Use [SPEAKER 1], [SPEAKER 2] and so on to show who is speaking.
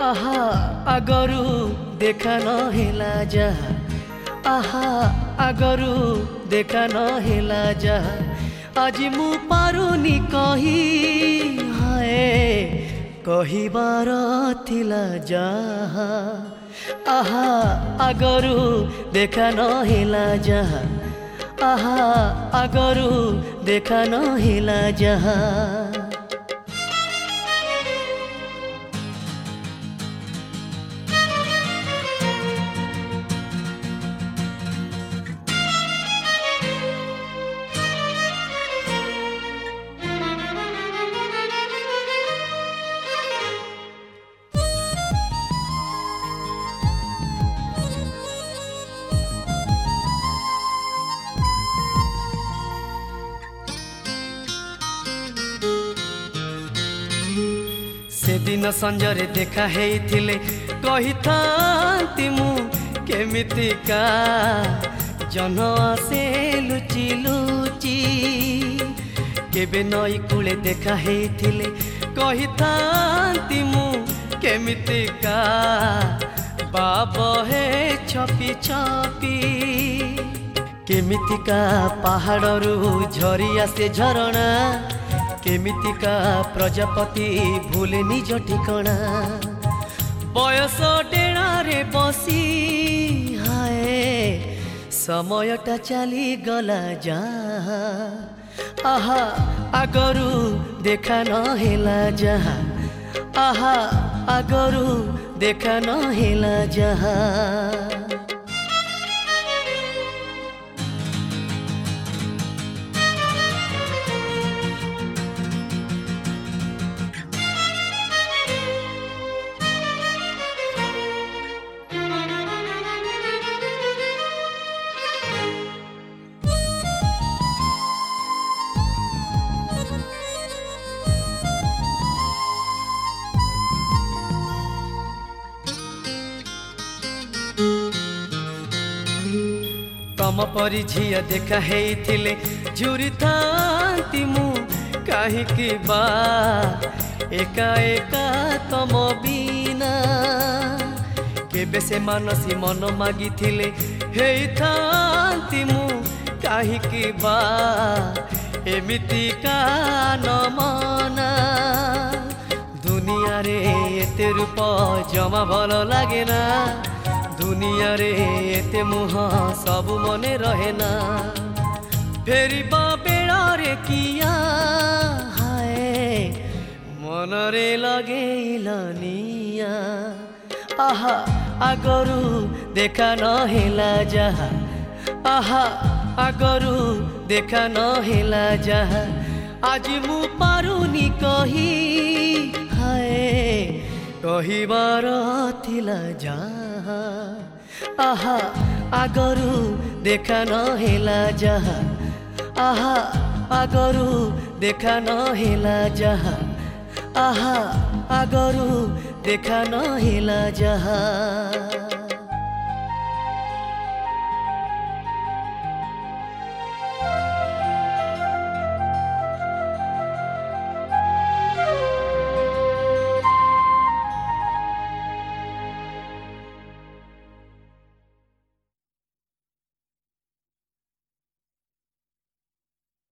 [SPEAKER 1] आहा आगरू देखा न हेला जहा आहा आगरू देखा न हेला जहा आज मु पारुनी कही हाय कहिबार थिला जहा आहा आगरू देखा न हेला जहा आहा आगरू देखा न हेला जहा से दिन संजरे देखा हेइथिले कहिथांती मु केमितिका जन आसे लुचि लुचि केबे नई कूले देखा हेइथिले कहिथांती मु केमितिका बाबा हे छपी छपी केमितिका पहाड़रू झरी आसे झरणा केमितिका प्रजापति भूले निज ठिकणा बयस डेणारे बसी हाय समयटा चली गला जा आहा आगरू देखा न हेला जहा आहा आगरू देखा न हेला जहा तम परी झिया देखा हेइथिले झुरी थांती मु काहिकी बा एका एका तम बिना केबे से मानसी मन मागिथिले हेइथांती मु काहिकी बा एमितिका न मना दुनिया रे एते रूप जमा भल लागे ना दुनिया रे एते मुह सब मने रहे ना फेरिबा बेड़ा रे किया हाय मन रे लगेइलनिया आहा आगरू देखा न हेला जहा आहा आगरू देखा न हेला जहा आज मु पारुनी कही हाय कहिबार थिला जहा आहा आगरू देखा न हेला जहा आहा आगरू देखा न हेला जहा आहा आगरू देखा न हेला जहा।